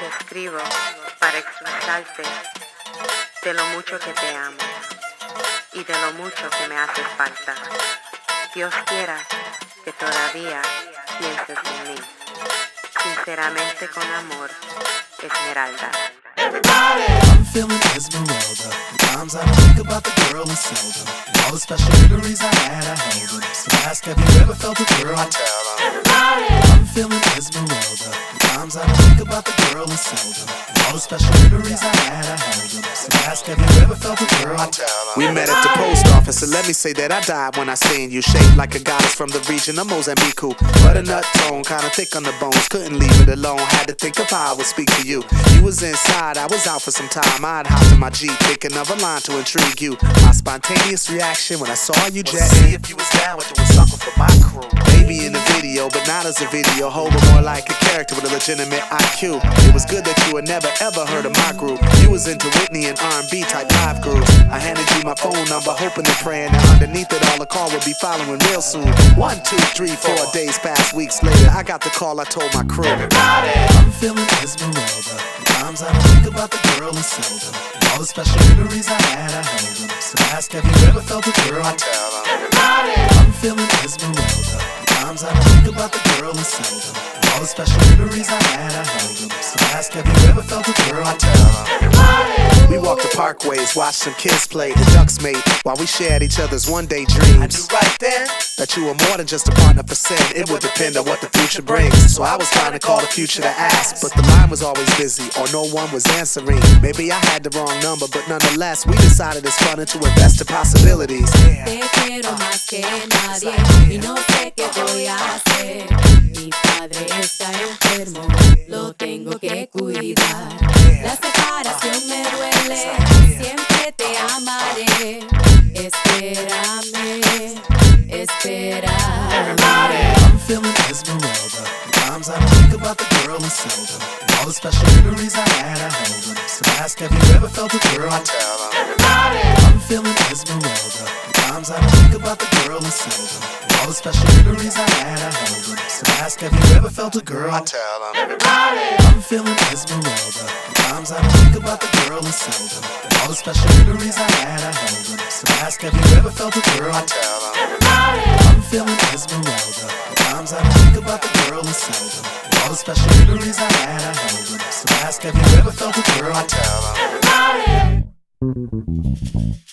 escribo para expresarte de lo mucho que te amo y de lo mucho que me haces falta. Dios quiera que todavía pienses en mí. Sinceramente con amor, Esmeralda. I'm feeling Esmeralda. The times I think about the girl is seldom. And all the special memories I had, I held them. So ask, have you ever felt a girl? I tell them. I'm feeling Esmeralda. The times I think about the girl is seldom. And all the special memories I had, I held them. So ask, have you ever felt a girl? I tell them. We met at the post office, and let me say that I died when I seen you. Shaped like a goddess from the region of Mozambique. Butternut tone, kinda thick on the bones. Couldn't leave it alone, had to think of how I would speak to you. You was inside, I was out for some time. I'd hopped in my Jeep, thinking of a line to intrigue you. My spontaneous reaction when I saw you jetting. See if you was down with doing something for my crew. Maybe in the video, but not as a video. Hold it more like a character with a legitimate IQ. It was good that you had never ever heard of my group. You was into Whitney and R&B type live grooves. I handed you my phone number, hoping and praying that underneath it all the call would be following real soon. 1, 2, 3, 4 days passed, weeks later, I got the call, I told my crew. I'm feeling Esmeralda. The times I think about the girl is seldom. And all the special memories I had, I held them. So ask, have you ever felt a girl? I tell them. I'm feeling Esmeralda. The times I think about the girl is seldom. And all the special memories I had, I held them. So ask, have you ever felt a girl? I tell them. We walked the parkways, watched some kids play the ducks mate, while we shared each other's one-day dreams. I knew right then that you were more than just a partner for sin. It would depend on what the future brings. So I was trying to call the future to ask, but the line was always busy or no one was answering. Maybe I had the wrong number, but nonetheless we decided it's fun to invest in possibilities. Te quiero más que nadie y no sé qué voy a hacer. Mi padre está enfermo, lo tengo que cuidar. La separación me duele, siempre te amaré. Espérame, espérame. I'm feeling Esmeralda. The times I think about the girl is seldom. And all the special memories I had, I held them. So ask, have you ever felt a girl? I tell them. I'm feeling Esmeralda. The times I think about the girl is seldom. And all the special memories I had, I held them. So ask, have you ever felt a girl? I tell them. I'm feeling Esmeralda. The times I think about the girl is seldom. And all the special memories I had, I held them. So ask, have you ever felt a girl? I tell them. I'm feeling Esmeralda. The times I think about the girl is seldom. And all the special memories I had, I held them. So ask, have you ever felt a girl? I tell them.